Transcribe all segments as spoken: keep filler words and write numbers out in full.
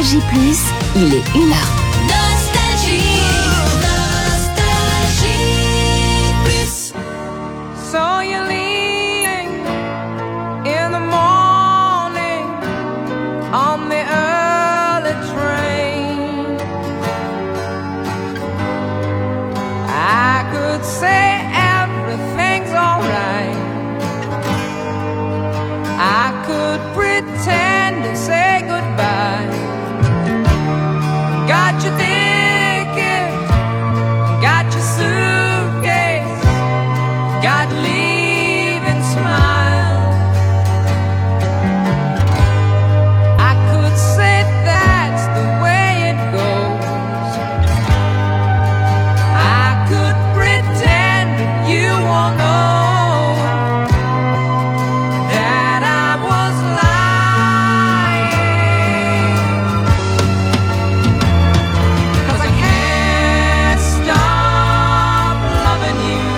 Nostalgie Plus, il est une heure. Nostalgie, Nostalgie Plus. Saw you leaning in the morning on the early train. I could say everything's alright. I could pretend and say goodbye. Got your ticket, got your suitcase, got leave and smile. I could say that's the way it goes. I could pretend that you won't know that I was lying. 'Cause I can't stop loving you.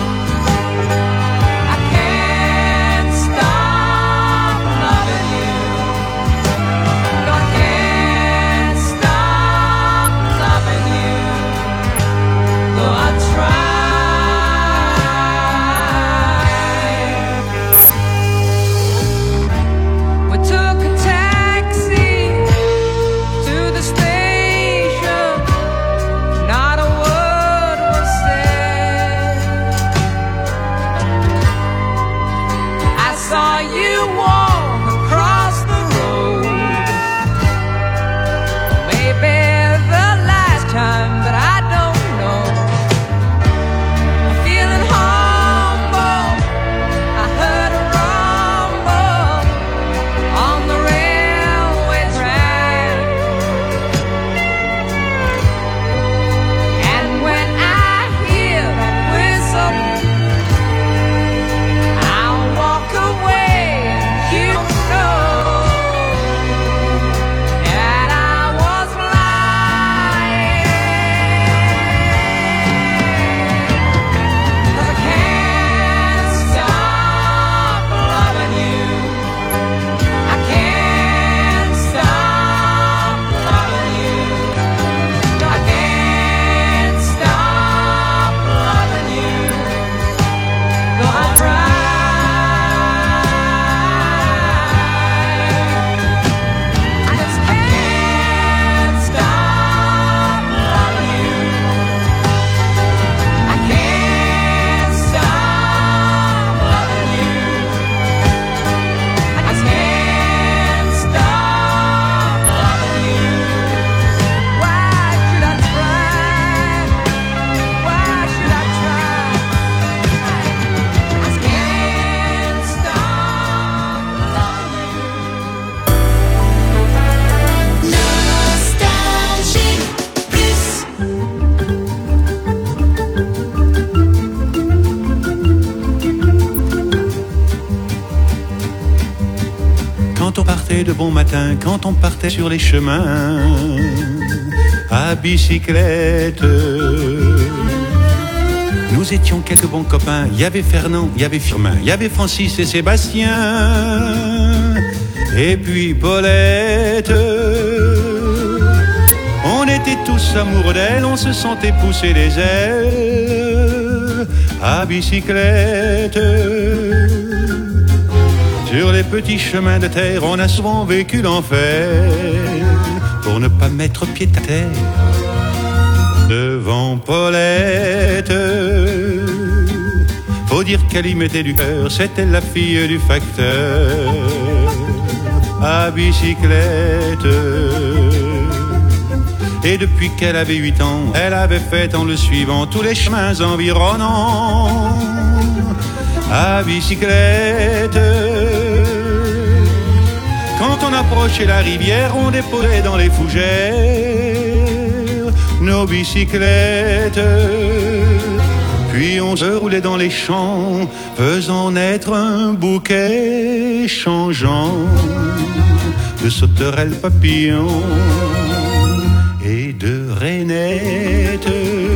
I can't stop loving you. No, I can't stop loving you. Though I try. We took a taxi to the station. Not a word was said. I saw you walk across the road. Maybe the last time, but I don't know. I'm feeling humble. I heard a rumble on the railway track. And when I hear that whistle, I'll walk away and you know that I was lying. 'Cause I can't stop loving you. I can't stop loving you. No, I can't stop loving you. Though I try. I just can't stop loving you. I can't stop loving you. I just can't stop loving you. Why should I try? Why should I try? I just can't stop loving you. Nostalgie Plus. Quand on partait de bon matin, quand on partait sur les chemins à bicyclette, nous étions quelques bons copains. Il y avait Fernand, il y avait Firmin, il y avait Francis et Sébastien, et puis Paulette. On était tous amoureux d'elle, on se sentait pousser les ailes à bicyclette. Sur les petits chemins de terre, on a souvent vécu l'enfer pour ne pas mettre pied à terre devant Paulette. Faut dire qu'elle y mettait du cœur, c'était la fille du facteur à bicyclette. Et depuis qu'elle avait huit ans, elle avait fait en le suivant tous les chemins environnants à bicyclette. Quand on approchait la rivière, on déposait dans les fougères nos bicyclettes. Puis on se roulait dans les champs, faisant naître un bouquet changeant de sauterelles papillons et de rainettes.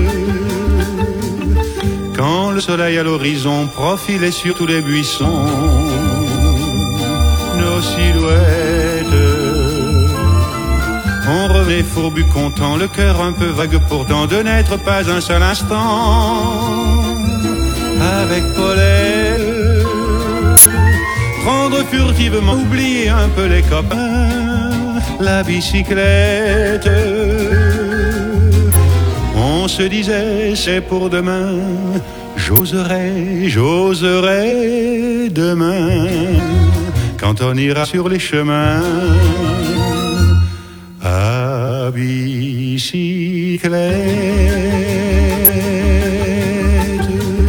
Quand le soleil à l'horizon profilait sur tous les buissons nos silhouettes, nez fourbu content, le cœur un peu vague pourtant de n'être pas un seul instant avec Paulette. Prendre furtivement, oublier un peu les copains, la bicyclette. On se disait c'est pour demain, j'oserai, j'oserai demain, quand on ira sur les chemins à bicyclette.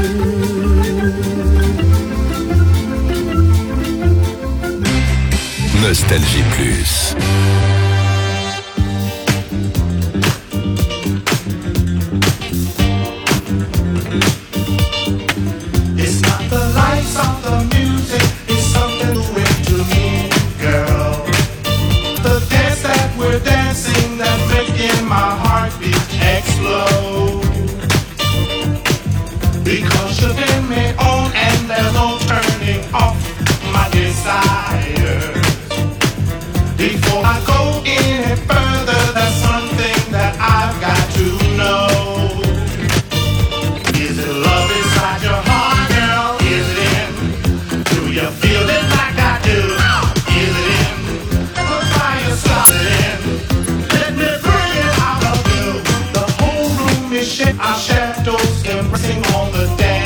Nostalgie Plus. My heartbeat explode because you've been me on and there's no turning off my desires. Before I go any further, there's something that I've got to know. Is it love inside your heart, girl? Is it in? Do you feel it like I do? Is it in? The fire started in. Let me bring it out of you. The whole room is shit. Our shadows embracing on the dance.